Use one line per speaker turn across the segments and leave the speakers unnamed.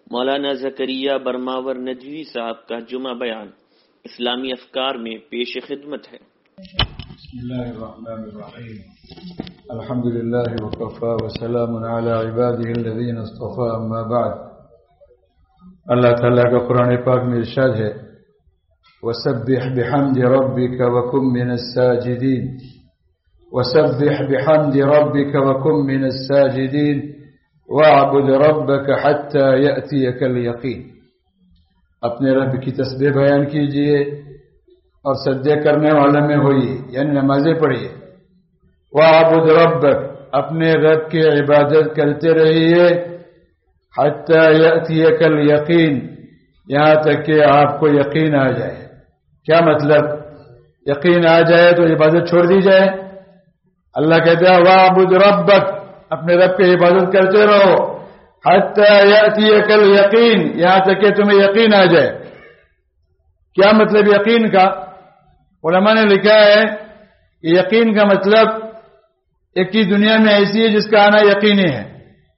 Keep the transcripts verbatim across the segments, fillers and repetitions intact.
مولانا زکریا برماور ندوی صاحب کا جمعہ بیان اسلامی افکار میں پیش خدمت ہے۔
بسم اللہ الرحمن الرحیم الحمد للہ وکفی وسلام علی عباده الذین اصطفى اما بعد۔ اللہ تعالیٰ کا قرآن پاک میں ارشاد ہے وسبح بحمد ربک وکن من الساجدین، وسبح بحمد ربک وکن من الساجدین وَاعْبُدْ رَبَّكَ حَتَّى يَأْتِيَكَ الْيَقِينُ۔ اپنے رب کی تسبیح بیان کیجئے اور سجدے کرنے والوں میں ہوئیے، یعنی نمازیں پڑھیے۔ وَاعْبُدْ رَبَّكَ، اپنے رب کی عبادت کرتے رہیے، حَتَّى يَأْتِيَكَ الْيَقِينُ، یہاں تک کہ آپ کو یقین آ جائے۔ کیا مطلب؟ یقین آ جائے تو عبادت چھوڑ دی جائے؟ اللہ کہتا ہے وَاعْبُدْ رَبَّكَ، اپنے رب کی عبادت کرتے رہو، حتی یأتیک الیقین، یہاں تک کہ تمہیں یقین آ جائے۔ کیا مطلب یقین کا؟ علماء نے لکھا ہے کہ یقین کا مطلب ایک چیز دنیا میں ایسی ہے جس کا آنا یقینی ہے۔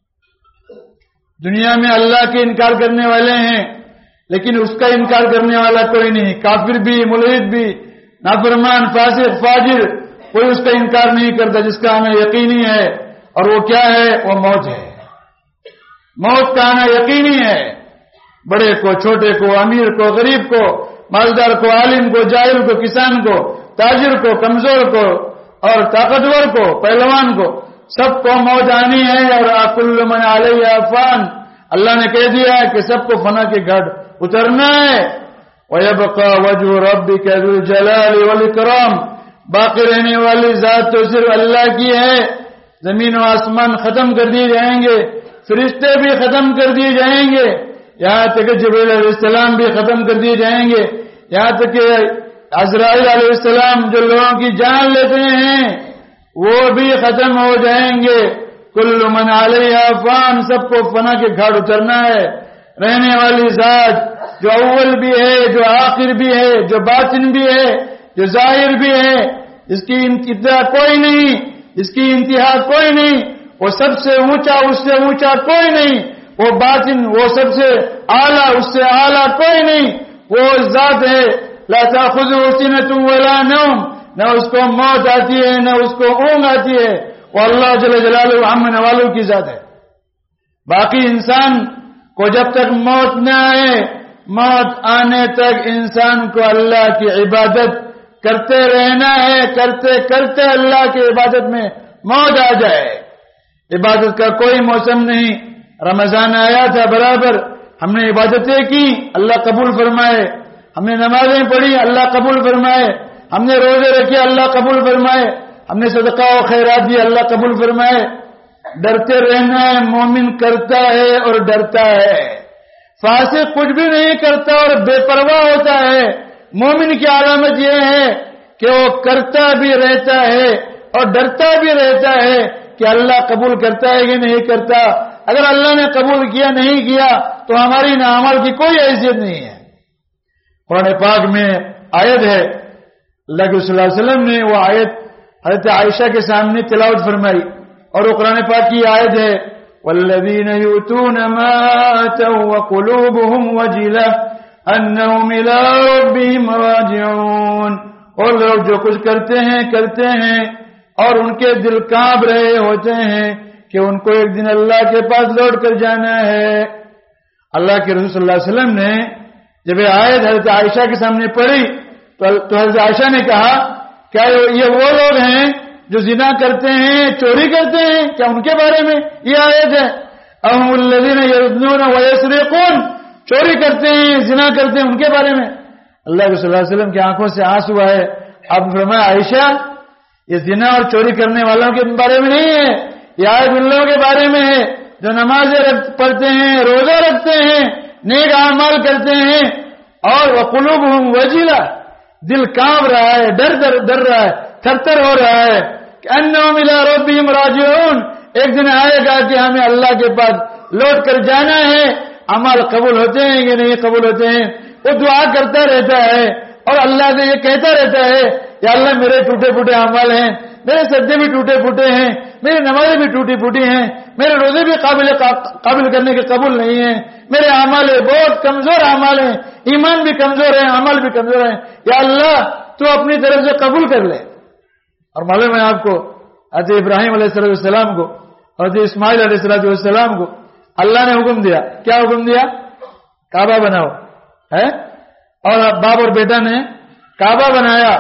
دنیا میں اللہ کے انکار کرنے والے ہیں لیکن اس کا انکار کرنے والا کوئی نہیں، کافر بھی، ملحد بھی، نافرمان، فاسق، فاجر، کوئی اس کا انکار نہیں کرتا جس کا آنا یقینی ہے، اور وہ کیا ہے؟ وہ موت ہے۔ موت کا آنا یقینی ہے، بڑے کو، چھوٹے کو، امیر کو، غریب کو، مالدار کو، عالم کو، جاہل کو، کسان کو، تاجر کو، کمزور کو اور طاقتور کو، پہلوان کو، سب کو موت آنی ہے۔ اور کل من علیہ فان، اللہ نے کہہ دیا ہے کہ سب کو فنا کے گھاٹ اترنا ہے۔ وَيَبْقَى وَجْهُ رَبِّكَ ذُو الْجَلَالِ وَالْإِكْرَامِ، باقی رہنے والی ذات تو صرف اللہ کی ہے۔ زمین و آسمان ختم کر دیے جائیں گے، فرشتے بھی ختم کر دیے جائیں گے، یہاں تک کہ جبرائیل علیہ السلام بھی ختم کر دیے جائیں گے، یہاں تک کہ عزرائیل علیہ السلام جو لوگوں کی جان لیتے ہیں وہ بھی ختم ہو جائیں گے۔ کل من علیہا فان، سب کو فنا کے گھاٹ اترنا ہے۔ رہنے والی ذات جو اول بھی ہے، جو آخر بھی ہے، جو باطن بھی ہے، جو ظاہر بھی ہے، اس کی انتہا کوئی نہیں، اس کی انتہا کوئی نہیں، وہ سب سے اونچا، اس سے اونچا کوئی نہیں، وہ باطن، وہ سب سے اعلیٰ، اس سے اعلیٰ کوئی نہیں، وہ ذات ہے لا تأخذہ سنۃ ولا نوم، نہ اس کو موت آتی ہے نہ اس کو اونگ آتی ہے، وہ اللہ جل جلالہ ہم نوالوں کی ذات ہے۔ باقی انسان کو جب تک موت نہ آئے، موت آنے تک انسان کو اللہ کی عبادت کرتے رہنا ہے، کرتے کرتے اللہ کی عبادت میں موت آ جائے۔ عبادت کا کوئی موسم نہیں، رمضان آیا تھا برابر، ہم نے عبادتیں کی، اللہ قبول فرمائے، ہم نے نمازیں پڑھی، اللہ قبول فرمائے، ہم نے روزے رکھے، اللہ قبول فرمائے، ہم نے صدقہ و خیرات دی، اللہ قبول فرمائے۔ ڈرتے رہنا ہے، مومن کرتا ہے اور ڈرتا ہے۔ فاسق کچھ بھی نہیں کرتا اور بے پرواہ ہوتا ہے۔ مومن کی علامت یہ ہے کہ وہ کرتا بھی رہتا ہے اور ڈرتا بھی رہتا ہے کہ اللہ قبول کرتا ہے کہ نہیں کرتا۔ اگر اللہ نے قبول کیا نہیں کیا تو ہماری نہ عمل کی کوئی حیثیت نہیں ہے۔ قرآن پاک میں آیت ہے، اللہ کے صلی اللہ علیہ وسلم نے وہ آیت حضرت عائشہ کے سامنے تلاوت فرمائی، اور وہ قرآن پاک کی آیت ہے وَالَّذِينَ يُؤْتُونَ مَا آتَوْا وَقُلُوبُهُمْ وَجِلَةٌ انہم الی ربہم راجعون، اور لوگ جو کچھ کرتے ہیں کرتے ہیں اور ان کے دل کانپ رہے ہوتے ہیں کہ ان کو ایک دن اللہ کے پاس لوٹ کر جانا ہے۔ اللہ کے رسول صلی اللہ علیہ وسلم نے جب یہ آیت حضرت عائشہ کے سامنے پڑھی تو حضرت عائشہ نے کہا کیا یہ وہ لوگ ہیں جو زنا کرتے ہیں، چوری کرتے ہیں؟ کیا ان کے بارے میں یہ آیت ہے؟ اہم الذین یزنون ویسرقون، چوری کرتے ہیں، زنا کرتے ہیں، ان کے بارے میں اللہ کے صلی اللہ علیہ وسلم کی آنکھوں سے آنسو آئے۔ اب فرمایا عائشہ یہ زنا اور چوری کرنے والوں کے بارے میں نہیں ہے، یہ آیت ان لوگوں کے بارے میں ہے جو نمازیں پڑھتے ہیں، روزہ رکھتے ہیں، نیک اعمال کرتے ہیں، اور وقلوبہم وجلہ، دل کانپ رہا ہے، ڈر ڈر ڈر رہا ہے، تھر تھر ہو رہا ہے کہ انہم الی ربہم راجعون، ایک دن آئے گا کہ ہمیں اللہ کے پاس لوٹ کر جانا ہے۔ اعمال قبول ہوتے ہیں کہ نہیں قبول ہوتے ہیں؟ وہ دعا کرتا رہتا ہے اور اللہ سے یہ کہتا رہتا ہے یا اللہ میرے ٹوٹے پھوٹے اعمال ہیں، میرے سجدے بھی ٹوٹے پھوٹے ہیں، میری نمازیں بھی ٹوٹی پھوٹی ہیں، میرے روزے بھی قابل قابل کرنے کے قبول نہیں ہیں، میرے اعمال بہت کمزور اعمال ہیں، ایمان بھی کمزور ہے، عمل بھی کمزور ہے، یا اللہ تو اپنی طرف سے قبول کر لے۔ اور معلوم ہے آپ کو حضرت ابراہیم علیہ السلام کو اور حضرت اسماعیل علیہ السلام کو اللہ نے حکم دیا، کیا حکم دیا؟ کعبہ بناؤ ہے، اور باپ اور بیٹا نے کعبہ بنایا۔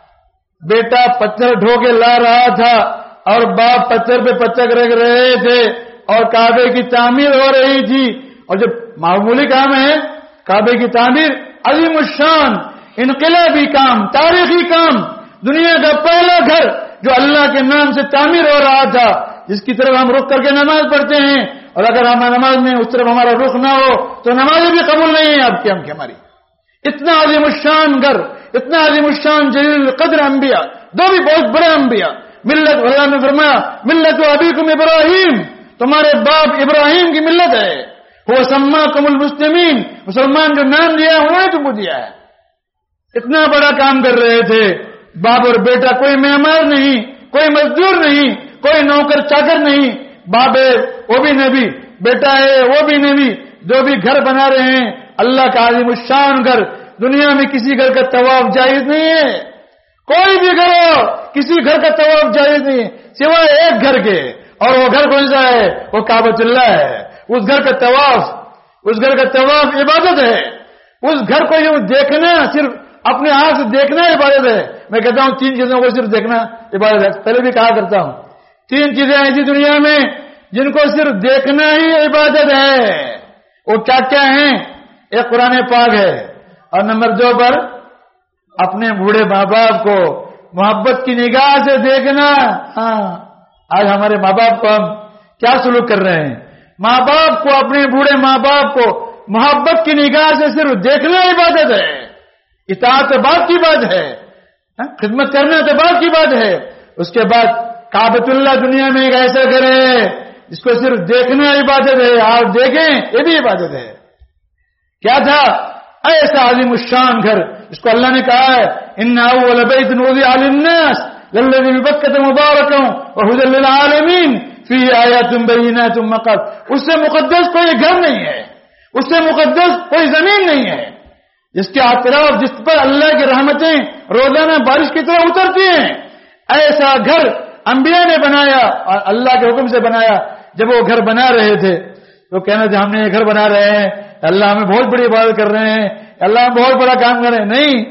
بیٹا پتھر ڈھو کے لا رہا تھا اور باپ پتھر پہ پتھر رکھ رہے تھے اور کعبے کی تعمیر ہو رہی تھی، اور جو معمولی کام ہے کعبے کی تعمیر عظیم الشان انقلابی کام، تاریخی کام، دنیا کا پہلا گھر جو اللہ کے نام سے تعمیر ہو رہا تھا، جس کی طرف ہم رخ کر کے نماز پڑھتے ہیں، اور اگر ہم نماز میں اس طرف ہمارا رخ نہ ہو تو نماز بھی قبول نہیں ہے آپ کی ہم کی ہماری۔ اتنا عظیم الشان گھر، اتنا عظیم الشان جلیل القدر انبیاء، دو بھی بہت بڑے انبیاء، ملت اللہ نے فرمایا ملت ابیکم ابراہیم، تمہارے باپ ابراہیم کی ملت ہے، وہ سماکم المسلمین، مسلمان جو نام دیا ہے انہوں نے تم کو دیا ہے۔ اتنا بڑا کام کر رہے تھے باپ اور بیٹا، کوئی معمار نہیں، کوئی مزدور نہیں، کوئی نوکر چاکر نہیں، باپ ہے وہ بھی نبی، بیٹا ہے وہ بھی نبی، جو بھی گھر بنا رہے ہیں اللہ کا عظیم الشان گھر۔ دنیا میں کسی گھر کا طواف جائز نہیں ہے، کوئی بھی گھر ہو کسی گھر کا طواف جائز نہیں ہے سوائے ایک گھر کے، اور وہ گھر کون سا ہے؟ وہ کعبۃ اللہ ہے۔ اس گھر کا طواف اس گھر کا طواف عبادت ہے، اس گھر کو یوں دیکھنا صرف اپنے آنکھ سے دیکھنا عبادت ہے۔ میں کہتا ہوں تین چیزوں کو صرف دیکھنا عبادت ہے، پہلے بھی کہا کرتا ہوں تین چیزیں ایسی دنیا میں جن کو صرف دیکھنا ہی عبادت ہے، وہ کیا کیا ہیں؟ ایک قرآن پاک ہے، اور نمبر دو پر اپنے بوڑھے ماں باپ کو محبت کی نگاہ سے دیکھنا۔ ہاں آج ہمارے ماں باپ کو ہم کیا سلوک کر رہے ہیں؟ ماں باپ کو، اپنے بوڑھے ماں باپ کو محبت کی نگاہ سے صرف دیکھنا عبادت ہے، اطاعت تو بات کی بات ہے، خدمت کرنا تو بات کی بات ہے۔ اس کے بعد کعبۃ اللہ دنیا میں ایک ایسا گھر ہے جس کو صرف دیکھنا عبادت ہے، آپ دیکھیں یہ بھی عبادت ہے۔ کیا تھا؟ ایسا عظیم الشان گھر جس کو اللہ نے کہا ہے ان اول بیت وضع للناس للذی ببکۃ مبارکا وہدی للعالمین فیہ آیات بینات مقام۔ اس سے مقدس کوئی گھر نہیں ہے، اس سے مقدس کوئی زمین نہیں ہے، جس کے اطراف جس پر اللہ کی رحمتیں روزانہ بارش کی طرح اترتی ہیں۔ ایسا گھر انبیاء نے بنایا اور اللہ کے حکم سے بنایا۔ جب وہ گھر بنا رہے تھے تو کہنا تھا ہم نے یہ گھر بنا رہے ہیں، اللہ ہمیں بہت بڑی عبادت کر رہے ہیں، اللہ ہم بہت بڑا کام کر رہے ہیں۔ نہیں،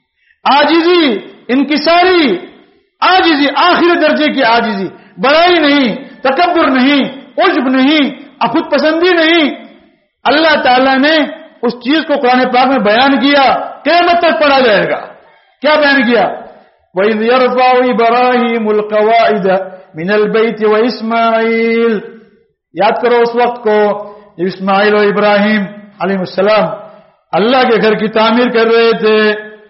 عاجزی، انکساری، عاجزی، آخری درجے کی عاجزی، بڑائی نہیں، تکبر نہیں، عجب نہیں، خود پسندی نہیں۔ اللہ تعالیٰ نے اس چیز کو قرآن پاک میں بیان کیا، قیامت تک پڑھا جائے گا۔ کیا بیان کیا؟ وَإِذْ يَرْفَعُ إِبْرَاهِيمُ الْقَوَاعِدَ مِنَ الْبَيْتِ وَإِسْمَاعِيلُ۔ یاد کرو اس وقت کو جب اسماعیل و ابراہیم علیہ السلام اللہ کے گھر کی تعمیر کر رہے تھے،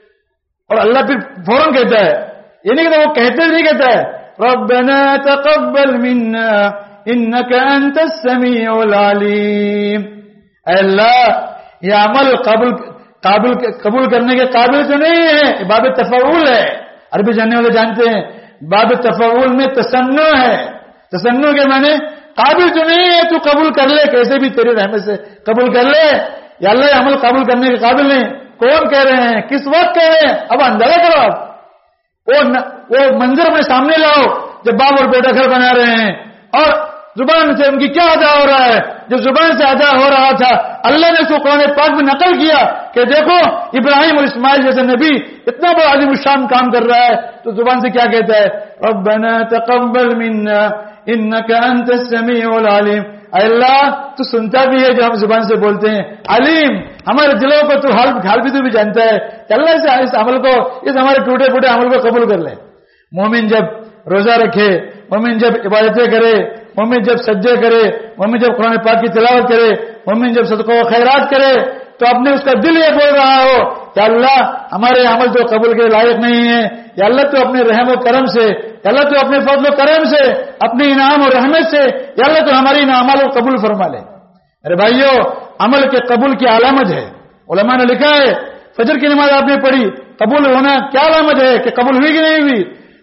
اور اللہ پھر فوراً کہتا ہے، یہ نہیں کہ وہ کہتے نہیں کہتا ہے رَبَّنَا تَقَبَّلْ مِنَّا إِنَّكَ أَنْتَ السَّمِيعُ الْعَلِيمُ۔ اے اللہ یہ عمل قابل قابل قبول کرنے کے قابل تو نہیں ہے، باب تفعول ہے، عربی جاننے والے جانتے ہیں باب تفعول میں تصنع ہے، تصنع کے معنی قابل تو نہیں ہے، تو قبول کر لے، کیسے بھی تیری رحمت سے قبول کر لے۔ یا اللہ یہ عمل قبول کرنے کے قابل نہیں، کون کہہ رہے ہیں، کس وقت کہہ رہے ہیں؟ اب اندازہ کرو، آپ وہ وہ منظر میں سامنے لاؤ جب باپ اور بیٹا گھر بنا رہے ہیں، اور زبان سے ان کی کیا ادا ہو رہا ہے؟ جو زبان سے ادا ہو رہا تھا اللہ نے اس کو قرآن پاک میں نقل کیا کہ دیکھو ابراہیم اور اسماعیل جیسے نبی اتنا بڑا عظیم الشان کام کر رہا ہے، تو زبان سے کیا کہتا ہے؟ ربنا تقبل منا انك انت السميع العليم۔ اے اللہ تو سنتا بھی ہے جو ہم زبان سے بولتے ہیں، علیم ہمارے دلوں کو تو حال حال بھی تو بھی جانتا ہے کہ اللہ سے اس عمل کو، اس ہمارے ٹوٹے پھوٹے عمل کو قبول کر لے۔ مومن جب روزہ رکھے، مومن جب عبادتیں کرے، مومن جب سجدے کرے، مومن جب قرآن پاک کی تلاوت کرے، مومن جب صدقہ و خیرات کرے، تو اپنے اس کا دل یہ بول رہا ہو کہ اللہ ہمارے عمل تو قبول کے لائق نہیں ہے، یا اللہ تو اپنے رحم و کرم سے، یا اللہ تو اپنے فضل و کرم سے، اپنے انعام اور رحمت سے، یا اللہ تو ہماری ان اعمال کو قبول فرما لے۔ ارے بھائیو، عمل کے قبول کی علامت ہے، علماء نے لکھا ہے فجر کی نماز آپ نے پڑھی، قبول ہونا کیا علامت ہے کہ قبول ہوئی کہ نہیں ہوئی؟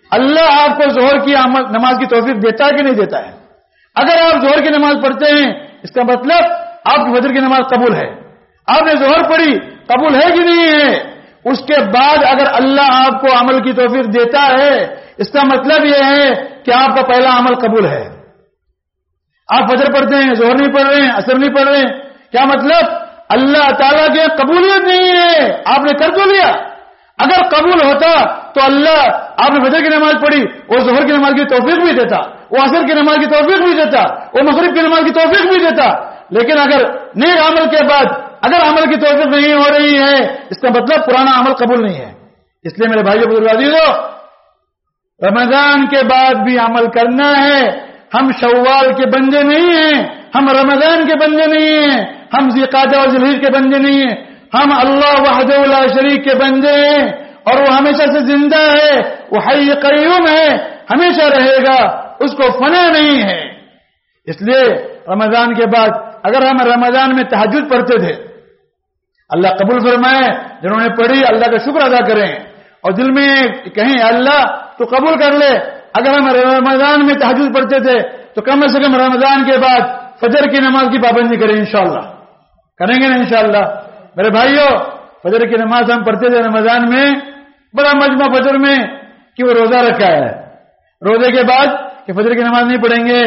اللہ آپ کو ظہر کی نماز کی توفیق دیتا ہے کہ نہیں دیتا ہے؟ اگر آپ ظہر کی نماز پڑھتے ہیں اس کا مطلب آپ کی فجر کی نماز قبول ہے. آپ نے ظہر پڑھی قبول ہے کہ نہیں ہے؟ اس کے بعد اگر اللہ آپ کو عمل کی توفیق دیتا ہے اس کا مطلب یہ ہے کہ آپ کا پہلا عمل قبول ہے. آپ فجر پڑھتے ہیں ظہر نہیں پڑھ رہے ہیں عصر نہیں پڑھ رہے ہیں, کیا مطلب؟ اللہ تعالیٰ کی قبولیت نہیں ہے, آپ نے کر تو لیا. اگر قبول ہوتا تو اللہ آپ نے فجر کی نماز پڑھی وہ ظہر کی نماز کی توفیق بھی دیتا, وہ عصر کی نماز کی توفیق بھی دیتا, وہ مغرب کی نماز کی توفیق بھی دیتا. لیکن اگر نیک عمل کے بعد اگر عمل کی توفیق نہیں ہو رہی ہے اس کا مطلب پرانا عمل قبول نہیں ہے. اس لیے میرے بھائیو بزرگو عزیزو, رمضان کے بعد بھی عمل کرنا ہے. ہم شوال کے بندے نہیں ہیں, ہم رمضان کے بندے نہیں ہیں, ہم ذی-قعدہ اور ذی-الحجہ کے بندے نہیں ہیں, ہم اللہ وحدہ لا شریک کے بندے ہیں. اور وہ ہمیشہ سے زندہ ہے, وہ حی قیوم ہے, ہمیشہ رہے گا, اس کو فنا نہیں ہے. اس لیے رمضان کے بعد اگر ہم رمضان میں تہجد پڑھتے تھے اللہ قبول فرمائے, جنہوں نے پڑھی اللہ کا شکر ادا کریں اور دل میں کہیں اللہ تو قبول کر لے. اگر ہم رمضان میں تہجد پڑھتے تھے تو کم سے کم رمضان کے بعد فجر کی نماز کی پابندی کریں, انشاءاللہ کریں گے نا انشاءاللہ. میرے بھائیو فجر کی نماز ہم پڑھتے تھے رمضان میں, بڑا مجمع فجر میں کہ وہ روزہ رکھا ہے, روزے کے بعد کہ فجر کی نماز نہیں پڑھیں گے.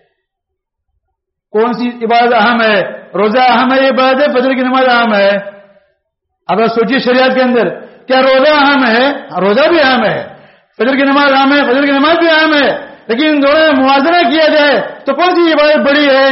کون سی عبادت اہم ہے؟ روزہ اہم ہے, عبادت ہے, فجر کی نماز اہم ہے. اب آپ سوچیے شریعت کے اندر کیا روزہ اہم ہے؟ روزہ بھی اہم ہے, فجر کی نماز اہم ہے, فجر کی نماز بھی اہم ہے, لیکن ان دونوں میں موازنہ کیا جائے تو کون سی عبادت بڑی ہے؟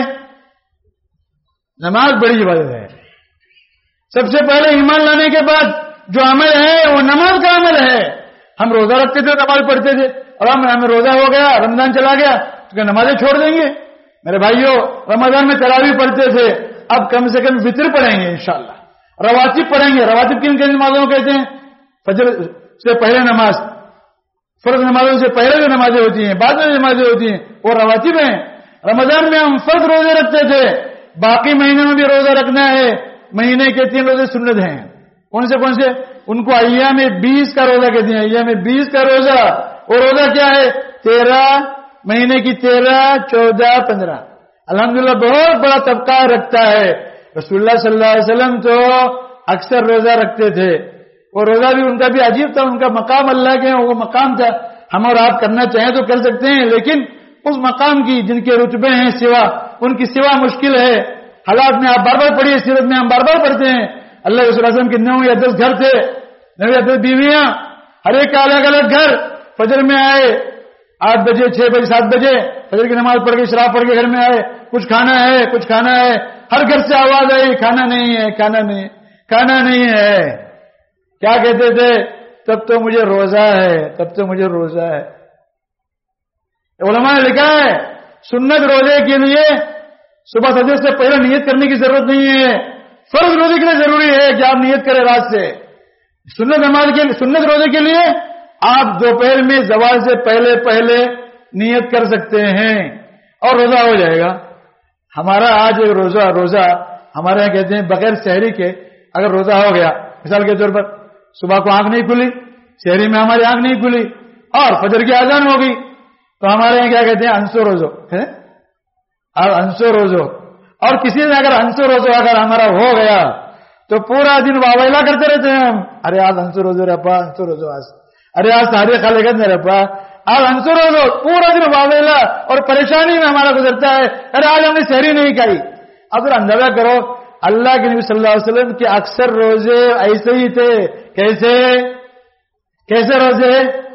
نماز بڑی عبادت ہے. سب سے پہلے ایمان لانے کے بعد جو عمل ہے وہ نماز کا عمل ہے. ہم روزہ رکھتے تھے, نماز پڑھتے تھے, اور ہم ہمیں روزہ ہو گیا, رمضان چلا گیا تو کیا نمازیں چھوڑ دیں گے؟ میرے بھائیو رمضان میں تراویح پڑھتے تھے, اب کم سے کم وتر پڑھیں گے انشاءاللہ, رواتب پڑھیں گے. رواتب کن کن نمازوں کو کہتے ہیں؟ فجر سے پہلے نماز, فرض نمازوں سے پہلے جو نمازیں ہوتی ہیں, بعد میں نمازیں ہوتی ہیں, وہ رواتب ہیں. رمضان میں ہم فرض روزے رکھتے تھے, باقی مہینے میں بھی روزہ رکھنا ہے. مہینے کے تین روزے سنت ہیں. کون سے کون سے؟ ان کو ایام بیس کا روزہ کہتے ہیں. ایام بیس کا روزہ, وہ روزہ کیا ہے؟ تیرہ مہینے کی تیرہ, چودہ, پندرہ. الحمدللہ بہت بڑا طبقہ رکھتا ہے. رسول اللہ صلی اللہ علیہ وسلم تو اکثر روزہ رکھتے تھے. وہ روزہ بھی ان کا بھی عجیب تھا, ان کا مقام اللہ کے وہ مقام تھا. ہم اور آپ کرنا چاہیں تو کر سکتے ہیں, لیکن اس مقام کی جن کے رتبے ہیں سوا, ان کی سوا مشکل ہے. حالات میں آپ بار بار پڑھیے, سیرت میں ہم بار بار پڑھتے ہیں. اللہ کے رسول صلی اللہ علیہ وسلم کے نو یا دس گھر تھے, نو یا دس بیویاں, ہر ایک کا الگ الگ گھر. فجر میں آئے آٹھ بجے, چھ بجے, سات بجے فجر کی نماز پڑھ کے شراب پڑھ کے گھر میں آئے, کچھ کھانا ہے, کچھ کھانا ہے. ہر گھر سے آواز آئی کھانا نہیں ہے, کھانا نہیں, کھانا نہیں ہے. کیا کہتے تھے؟ تب تو مجھے روزہ ہے, تب تو مجھے روزہ ہے. علماء نے لکھا ہے سنت روزے کے لیے صبح سجدے سے پہلے نیت کرنے کی ضرورت نہیں ہے. فرض روزے کے لیے ضروری ہے کہ آپ نیت کریں رات سے. سنت نماز کے سنت روزے کے لیے آپ دوپہر میں زوال سے پہلے پہلے نیت کر سکتے ہیں اور روزہ ہو جائے گا. ہمارا آج ایک روزہ روزہ ہمارے یہاں کہتے ہیں بغیر سحری کے اگر روزہ ہو گیا, مثال کے طور پر صبح کو آنکھ نہیں کھلی, سحری میں ہماری آنکھ نہیں کھلی اور فجر کی اذان ہو گئی, تو ہمارے یہاں کیا کہتے ہیں؟ انسو روزو ہے, اور انسو روزو. اور کسی نے اگر انسو روزو اگر ہمارا ہو گیا تو پورا دن واویلا کرتے رہتے ہیں ہم, ارے آج انسو روزو رپا, انسو روزو آج, ارے آج سارے خالے گا نہیں رپا, آج انسو روزو. پورا دن واویلا اور پریشانی میں ہمارا گزرتا ہے, ارے آج ہم نے سحری نہیں کھائی. اب ذرا اندازہ کرو اللہ کے نبی صلی اللہ علیہ وسلم کے اکثر روزے ایسے ہی تھے. کیسے کیسے روزے؟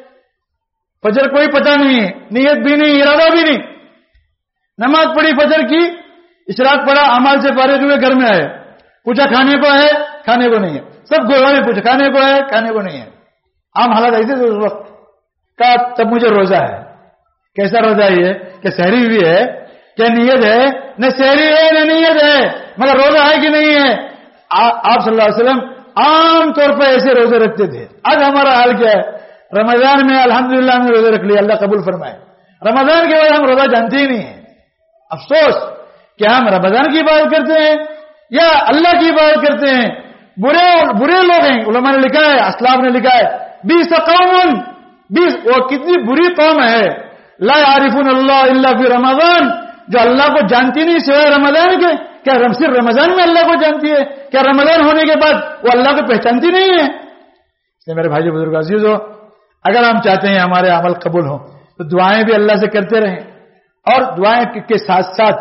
فجر کوئی پتہ نہیں, نیت بھی نہیں, ارادہ بھی نہیں, نماز پڑھی فجر کی, اشراق پڑھا, اعمال سے فارغ ہوئے, گھر میں آئے, پوچھا کھانے کو ہے, کھانے کو نہیں ہے. سب گوڑا میں پوچھا کھانے کو ہے, کھانے کو نہیں ہے. عام حالات ایسے تھے اس وقت. کہا تب مجھے روزہ ہے. کیسا روزہ ہے کہ سحری بھی ہے, کیا نیت ہے؟ نہ سحری ہے نہ نیت ہے, مگر روزہ ہے کہ نہیں ہے؟ آپ صلی اللہ علیہ وسلم عام طور پر ایسے روزے رکھتے تھے. آج ہمارا حال کیا ہے؟ رمضان میں الحمدللہ ہم نے روزے رکھ لیے, اللہ قبول فرمائے. رمضان کے بعد ہم روزہ جانتے ہی نہیں ہیں. افسوس کہ ہم رمضان کی عبادت کرتے ہیں یا اللہ کی عبادت کرتے ہیں. برے برے لوگ ہیں. علماء نے لکھا ہے, اسلاف نے لکھا ہے, بیس قوم بیس وہ کتنی بری قوم ہے. لا یعرفون اللہ الا فی رمضان, جو اللہ کو جانتی نہیں سوائے رمضان کے. کیا صرف رمضان میں اللہ کو جانتی ہے؟ کیا رمضان ہونے کے بعد وہ اللہ کو پہچانتی نہیں ہے؟ اس لیے میرے بھائی بزرگ عزیزو, اگر ہم چاہتے ہیں ہمارے عمل قبول ہوں تو دعائیں بھی اللہ سے کرتے رہیں, اور دعائیں کے ساتھ ساتھ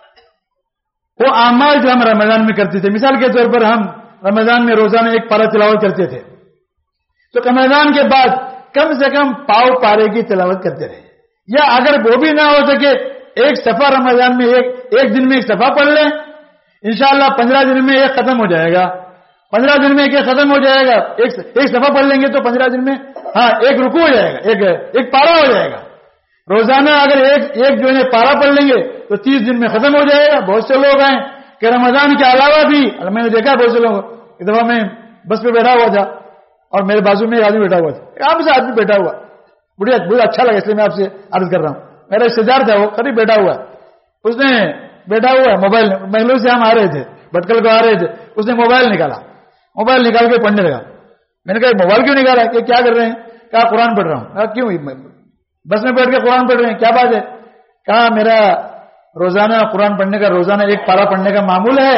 وہ اعمال جو ہم رمضان میں کرتے تھے, مثال کے طور پر ہم رمضان میں روزانہ ایک پارہ تلاوت کرتے تھے, تو رمضان کے بعد کم سے کم پاؤ پارے کی تلاوت کرتے رہے, یا اگر وہ بھی نہ ہو سکے ایک صفحہ رمضان میں ایک ایک دن میں ایک صفحہ پڑھ لیں, انشاءاللہ پندرہ دن میں ایک ختم ہو جائے گا. پندرہ دن میں ایک ختم ہو جائے گا. ایک ایک صفحہ پڑھ لیں گے تو پندرہ دن میں ہاں ایک رکوع ہو جائے گا, ایک ایک پارا ہو جائے گا. روزانہ اگر ایک ایک جو ہے پارا پڑھ لیں گے تو تیس دن میں ختم ہو جائے گا. بہت سے لوگ ہیں کہ رمضان کے علاوہ بھی, میں نے دیکھا بہت سے لوگ, ایک دفعہ میں بس پہ بیٹھا ہوا تھا اور میرے بازو میں ایک آدمی بیٹھا ہوا تھا, عام سے آدمی بیٹھا ہوا, بڑھیا بہت اچھا لگا, اس لیے میں آپ سے عرض کر رہا ہوں. میرا رشتے دار تھا, وہ قریب بیٹھا ہوا, اس نے بیٹھا ہوا ہے موبائل, بنگلور سے ہم آ رہے تھے, بٹکل کو آ رہے تھے, اس نے موبائل نکالا, موبائل نکال کے پڑھنے لگا. میں نے کہا موبائل کیوں نکالا, کہ کیا کر رہے ہیں؟ کہا قرآن پڑھ رہا ہوں. کہا کیوں بس میں بیٹھ کے قرآن پڑھ رہے ہیں, کیا بات ہے؟ کہا میرا روزانہ قرآن پڑھنے کا, روزانہ ایک پارا پڑھنے کا معمول ہے.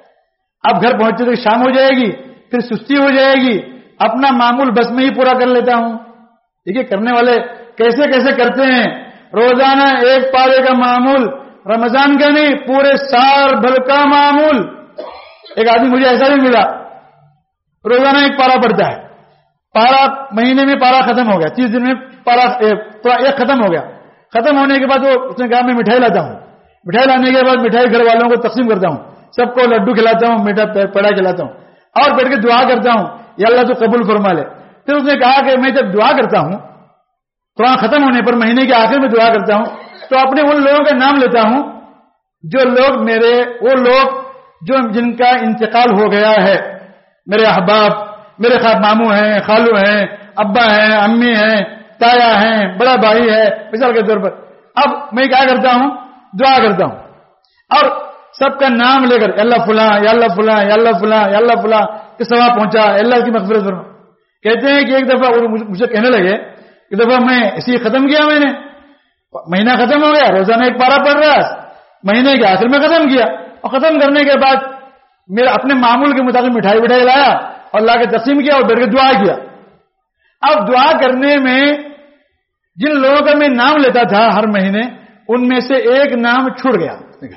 اب گھر پہنچتے تو شام ہو جائے گی, پھر سستی ہو جائے گی, اپنا معمول بس میں ہی پورا کر لیتا ہوں. دیکھیے کرنے والے کیسے کیسے کرتے ہیں. روزانہ ایک پارے کا معمول, رمضان کا نہیں پورے سال بھر کا معمول. ایک آدمی مجھے ایسا بھی ملا, روزانہ ایک پارا پڑتا ہے, پارا مہینے میں پارا ختم ہو گیا, تیس دن میں پارا ایک ختم ہو گیا. ختم ہونے کے بعد وہ اس نے کہا میں مٹھائی لاتا ہوں, مٹھائی لانے کے بعد مٹھائی گھر والوں کو تقسیم کرتا ہوں, سب کو لڈو کھلاتا ہوں, میٹھا پیڑا کھلاتا ہوں, اور بیٹھ کے دعا کرتا ہوں یا اللہ تو قبول فرما لے. پھر اس نے کہا کہ میں جب دعا کرتا ہوں قرآن ختم ہونے پر, مہینے کے آخر میں دعا کرتا ہوں, تو اپنے ان لوگوں کا نام لیتا ہوں جو لوگ میرے وہ لوگ جو جن کا انتقال ہو گیا ہے, میرے احباب, میرے ماموں ہیں, خالو ہیں, ابا ہیں, امی ہیں, تایا ہیں, بڑا بھائی ہے, مثال کے طور پر. اب میں کیا کرتا ہوں, دعا کرتا ہوں اور سب کا نام لے کر اللہ فلاں یا اللہ فلاں یا اللہ فلاں یا اللہ فلاں کے ثواب پہنچا, اللہ کی مغفرت فرما. کہتے ہیں کہ ایک دفعہ مجھے کہنے لگے, ایک دفعہ میں اسی ختم کیا, میں نے مہینہ ختم ہو گیا, روزانہ ایک پارا پڑھ رہا, مہینے کے آخر میں ختم کیا, اور ختم کرنے کے بعد میرا اپنے معمول کے مطابق مٹھائی وٹھائی لایا اور لا کے تقسیم کیا اور بیٹھ کے دعا کیا. اب دعا کرنے میں جن لوگوں کا میں نام لیتا تھا ہر مہینے, ان میں سے ایک نام چھوٹ گیا,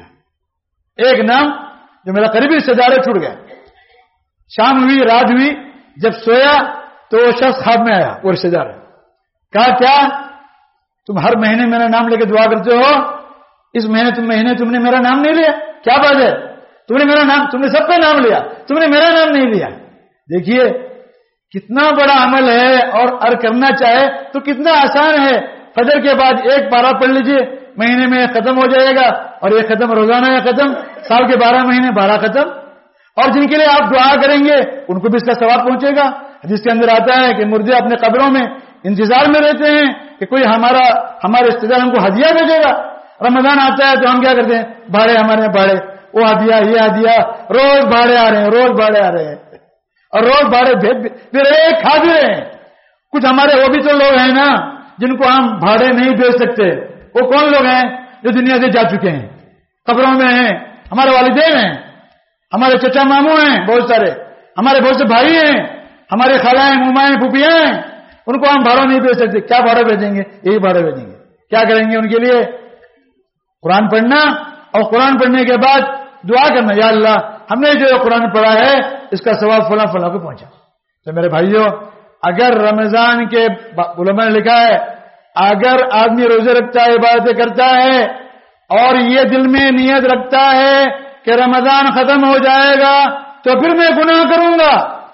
ایک نام جو میرا قریبی رشتے دار ہے چھوٹ گیا. شام ہوئی, رات ہوئی, جب سویا تو وہ شخص خواب میں آیا, وہ رشتے دار. کہا کیا تم ہر مہینے میرا نام لے کے دعا کرتے ہو, اس مہینے تم مہینے تم نے میرا نام نہیں لیا, کیا بات ہے؟ تم نے میرا نام, تم نے سب کا نام لیا, تم نے میرا نام نہیں لیا. دیکھیے کتنا بڑا عمل ہے, اور ار کرنا چاہے تو کتنا آسان ہے. فجر کے بعد ایک پارا پڑھ لیجئے, مہینے میں ختم ہو جائے گا, اور یہ ختم روزانہ ہے ختم, سال کے بارہ مہینے بارہ ختم. اور جن کے لیے آپ دعا کریں گے ان کو بھی اس کا ثواب پہنچے گا. جس کے اندر آتا ہے کہ مردے اپنے قبروں میں انتظار میں رہتے ہیں کہ کوئی ہمارا ہمارے رشتے دار ہم کو ہدیہ بھیجے گا. رمضان آتا ہے تو ہم کیا کرتے ہیں, بھاڑے ہمارے یہاں بھاڑے, وہ ہدیہ یہ ہدیہ, روز بھاڑے آ رہے ہیں, روز بھاڑے آ رہے ہیں, اور روز بھاڑے بھیج بھی رہے ہیں, کھا بھی رہے ہیں. کچھ ہمارے وہ بھی تو لوگ ہیں نا جن کو ہم بھاڑے نہیں بھیج سکتے. وہ کون لوگ ہیں؟ جو دنیا سے جا چکے ہیں, قبروں میں ہیں, ہمارے والدین ہیں, ہمارے چچا ماموں ہیں, بہت سارے ہمارے بہت سے بھائی ہیں, ہمارے خالائیں, ممائیں, پھوپھیاں ہیں. ان کو ہم بھاڑا نہیں بھیج سکتے. کیا بھاڑا بھیجیں گے؟ یہی بھاڑا بھیجیں گے. کیا کریں گے ان کے لیے؟ قرآن پڑھنا, اور قرآن پڑھنے کے بعد دعا کرنا, یا اللہ ہم نے جو قرآن پڑھا ہے اس کا ثواب فلاں فلاں کو پہنچا. تو میرے بھائیوں, اگر رمضان کے علماء نے لکھا ہے, اگر آدمی روزے رکھتا ہے, عبادتیں کرتا ہے, اور یہ دل میں نیت رکھتا ہے کہ رمضان ختم ہو جائے گا تو پھر میں گناہ کروں گا,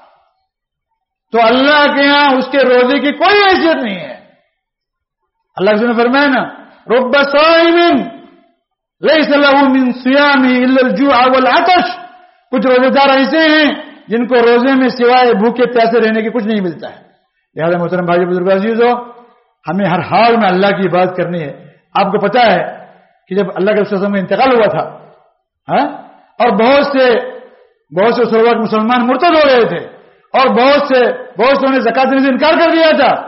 تو اللہ کے ہاں اس کے روزے کی کوئی حیثیت نہیں ہے. اللہ نے فرمایا نا, رب صائم لیس له من صیامه الا الجوع والعطش. کچھ روزے دار ایسے ہیں جن کو روزے میں سوائے بھوکے پیاسے رہنے کی کچھ نہیں ملتا ہے. لہذا محترم بھائی بزرگ عزیزو, ہمیں ہر حال میں اللہ کی عبادت کرنی ہے. آپ کو پتا ہے کہ جب اللہ کے رسول میں انتقال ہوا تھا, ہاں, اور بہت سے بہت سے مسلمان مرتد ہو رہے تھے, اور بہت سے بہت سے نے زکات دینے سے انکار کر دیا تھا,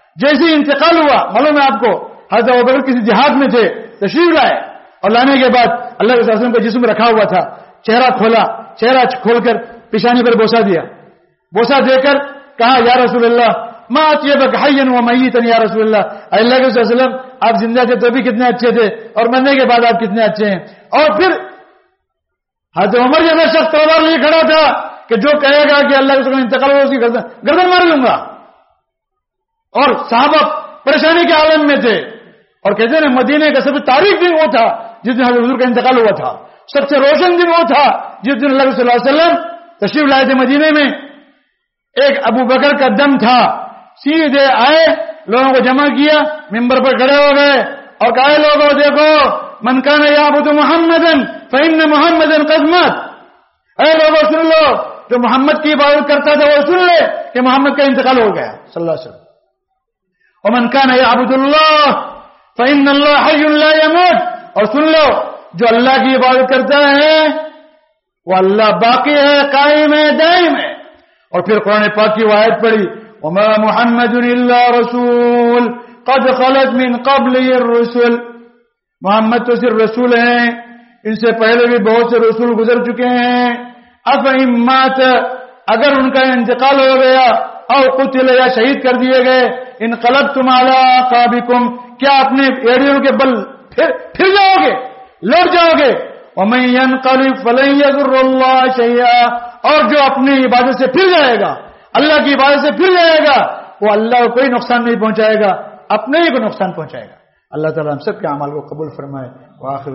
جیسے انتقال ہوا، معلوم ہے آپ کو حضرت ابوبکر کسی جہاد میں تھے، تشریف لائے اور لانے کے بعد اللہ کے وسلم کا جسم رکھا ہوا تھا، چہرہ کھولا، چہرہ کھول کر پیشانی پر بوسہ دیا، بوسہ دے کر کہا یا رسول اللہ ما اطیبک حیا و میتا یا رسول اللہ، اللہ کے وسلم آپ زندہ تھے تو بھی کتنے اچھے تھے اور مرنے کے بعد آپ کتنے اچھے ہیں. اور پھر حضرت عمر جیسا شخص تلوار لیے کھڑا تھا کہ جو کہے گا کہ اللہ کے وسلم انتقال ہو اس کی گردن گردن مار لوں گا. اور صحابہ پریشانی کے عالم میں تھے اور کہتے ہیں مدینے کا سب سے تاریخ دن وہ تھا جس دن حضرت حضور کا انتقال ہوا تھا، سب سے روشن دن وہ تھا جس دن اللہ صلی اللہ علیہ وسلم تشریف لائے تھے مدینے میں. ایک ابو بکر کا دم تھا، سیدھے آئے، لوگوں کو جمع کیا، ممبر پر کھڑے ہو گئے اور کہا لوگوں دیکھو من کان یعبد محمدا فإن محمدا قد مات، اے لوگوں سن لو جو محمد کی عبادت کرتا تھا وہ سن لے کہ محمد کا انتقال ہو گیا صلی اللہ علیہ وسلم. ومن کان یعبد اللہ فإن اللہ حی لا يموت، اور سن لو جو اللہ کی عبادت کرتا ہے وہ اللہ باقی ہے، قائم ہے، دائم ہے. اور پھر قرآن پاک کی آیت پڑھی وما محمد الا رسول قد خلت من قبله الرسل، محمد تو صرف رسول ہیں، ان سے پہلے بھی بہت سے رسول گزر چکے ہیں. افإن مات، اگر ان کا انتقال ہو گیا، او قتل یا شہید کر دیے گئے، انقلبتم علی اعقابکم، کیا اپنے ایڑیوں کے بل پھر پھر جاؤ گے، لوٹ جاؤ گے. ومن ينقلب فلن يضر الله شيئا، اور جو اپنی عبادت سے پھر جائے گا، اللہ کی عبادت سے پھر جائے گا، وہ اللہ کو کوئی نقصان نہیں پہنچائے گا، اپنے ہی کو نقصان پہنچائے گا. اللہ تعالیٰ ہم سب کے اعمال کو قبول فرمائے. وآخر